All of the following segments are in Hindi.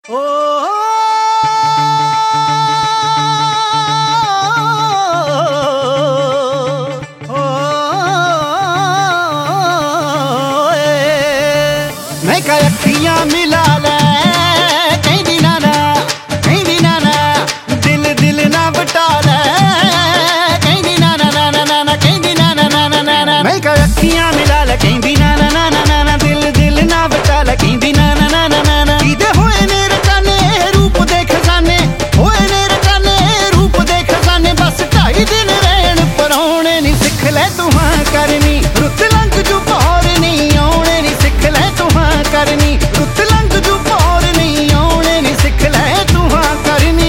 ओ मैं क्या अखियां मिला ले कहंदी नाना दिल दिल ना बटा ले कहंदी नाना नाना नाना कहंदी नाना नाना नाना मैं क्या अखियां मिला ले कहंदी नाना नाना नाना दिल दिल ना बटा ले कहंदी नाना नाना नाना कीदे होए ने रचाने रूप दे खजाने होए ने रचाने रूप दे खजाने बस 2.5 दिन रहन परौने नी सिख ले तू हां करनी रुत लंघ जू पौर नहीं आउणे नी सिख ले तू हां करनी रुत लंघ जू पौर नहीं आउणे नी सिख ले तू हां करनी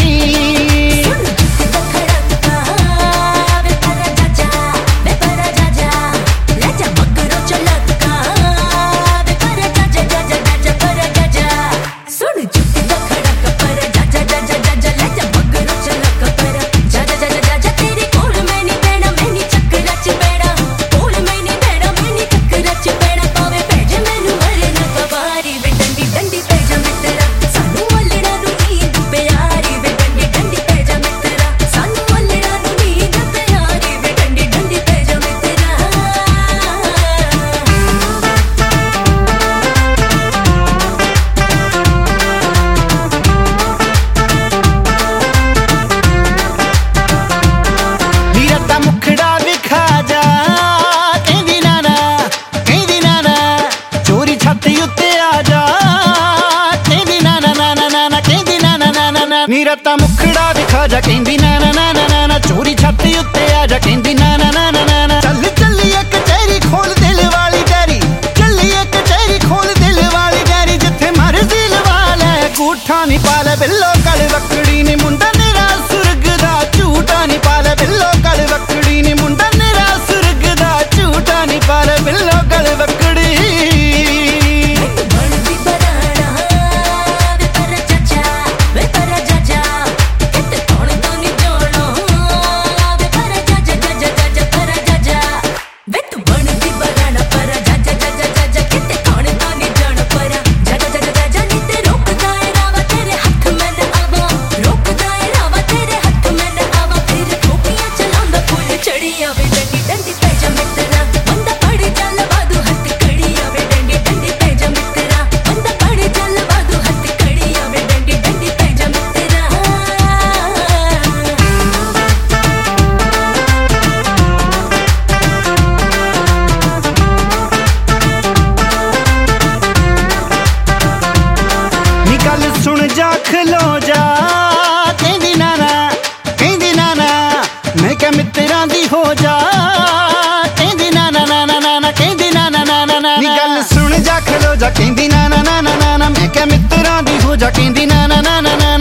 नीरता मुखड़ा दिखा जा कहंदी नाना नाना नाना चोरी छाती उत्ते आ जा कहंदी नाना नाना नाना चल चलिए कचहरी खोल दिल वाली डायरी चलिए कचहरी खोल दिल वाली डायरी जिथे मर्जी लवा ले गूठा नी पा ले बिल्लो गल वकड़ी नी मुंडा नेरा सुर्ग दा झूठा नी पा ले बिल्लो गल वकड़ी नी मुंडा नेरा सुर्ग दा झूठा नी पा ले बिल्लो गल वकड़ी सुन जा खलो जा कहंदी नाना मैं क्या मित्रां दी हो जा कहंदी नाना नाना नाना कहंदी नाना नाना नाना गल सुन जा खलो जा कहंदी नाना नाना नाना मैं क्या मित्रां दी हो जा कहंदी नाना नाना नाना